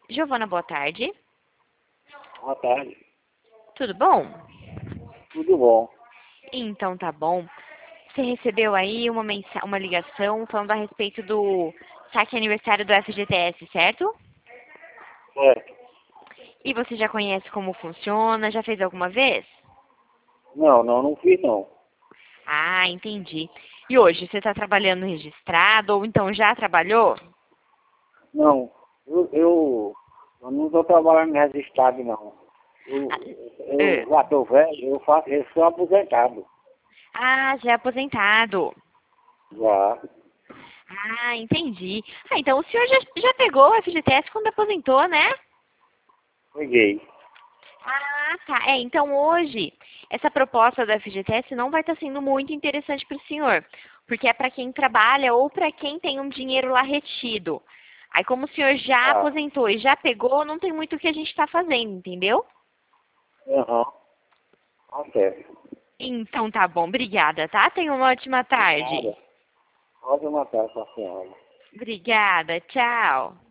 Giovana, boa tarde. Boa tarde. Tudo bom? Tudo bom? Então tá bom. Você recebeu aí uma ligação falando a respeito do saque aniversário do FGTS, certo? Certo. E você já conhece como funciona? Já fez alguma vez? Não fiz não. Ah, entendi. E hoje, você está trabalhando registrado ou então já trabalhou? Não, eu não estou trabalhando registrado não. Ah, Eu já estou velho, eu sou aposentado. já é aposentado. Já. Ah, entendi. Ah, então o senhor já pegou o FGTS quando aposentou, né? Peguei. Ah, tá. Então hoje, essa proposta do FGTS não vai estar sendo muito interessante para o senhor, porque é para quem trabalha ou para quem tem um dinheiro lá retido. Aí, como o senhor já Ah, aposentou e já pegou, não tem muito o que a gente está fazendo, entendeu? aham. Tá certo. Então tá bom, obrigada, tá? Tenha uma ótima De tarde. nada. Pode matar essa senhora. Obrigada, tchau.